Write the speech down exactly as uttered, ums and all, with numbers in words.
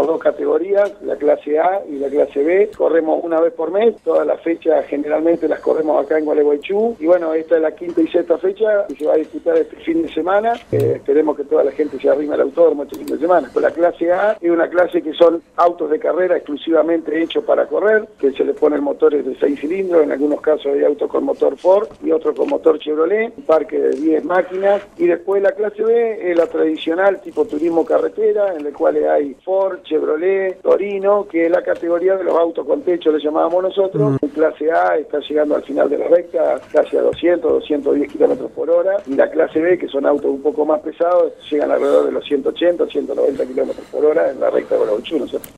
tenemos dos categorías, la clase A y la clase B. Corremos una vez por mes, todas las fechas generalmente las corremos acá en Gualeguaychú. Y bueno, esta es la quinta y sexta fecha y se va a disputar este fin de semana. Eh, esperemos que toda la gente se arrime al autódromo este fin de semana. Pues la clase A es una clase que son autos de carrera exclusivamente hechos para correr, que se le ponen motores de seis cilindros, en algunos casos hay autos con motor Ford y otros con motor Chevrolet, un parque de diez máquinas. Y después la clase B es la tradicional tipo turismo carretera, en la cual hay Ford, Chevrolet, Torino, que es la categoría de los autos con techo, le llamábamos nosotros. En clase A está llegando al final de la recta casi a doscientos, doscientos diez kilómetros por hora, y la clase B, que son autos un poco más pesados, llegan alrededor de los ciento ochenta, ciento noventa kilómetros por hora en la recta de Gualeguaychú, ¿no es cierto?